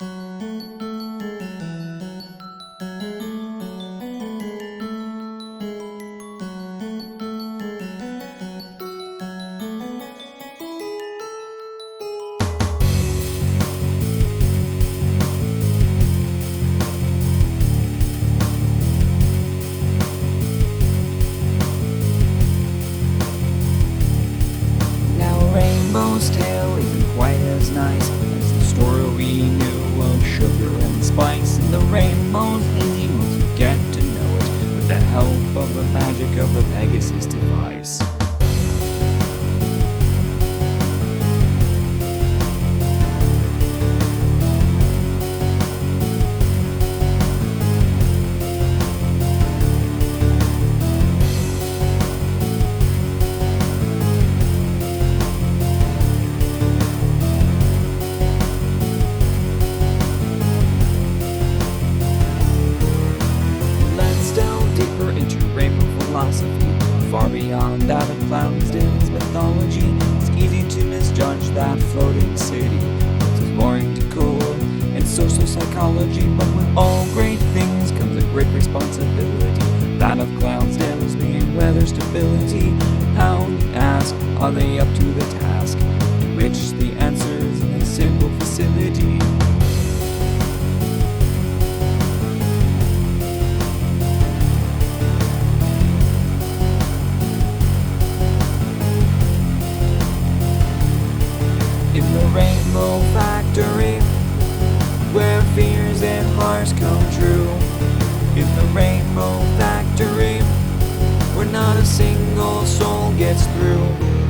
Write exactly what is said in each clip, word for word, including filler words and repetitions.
Rainbow's tale isn't quite as nice as the story we knew of sugar and spice. And the rainbow's easy once you get to know it, with the help of the magic of the Pegasus device. Far beyond that of Clownsdale's mythology, it's easy to misjudge that floating city. It's boring to cool and social psychology, but with all great things comes a great responsibility. That of Clownsdale's being weather stability. How, you ask, are they up to the task? To which the answer is in a simple facility. In the Rainbow Factory, where fears and hearts come true. In the Rainbow Factory, where not a single soul gets through.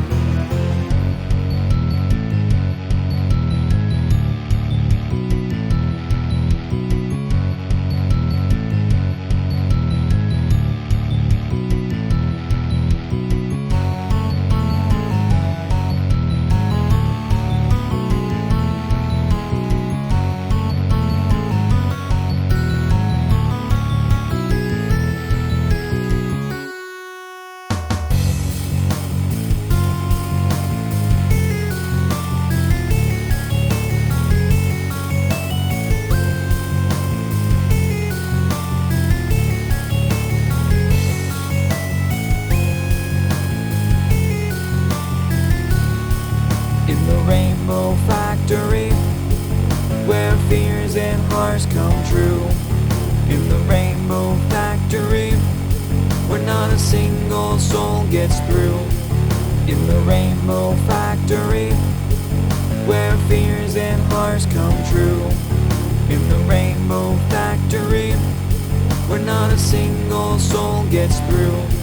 In the Rainbow Factory, where fears and hearts come true. In the Rainbow Factory, where not a single soul gets through. In the Rainbow Factory, where fears and hearts come true. In the Rainbow Factory, where not a single soul gets through.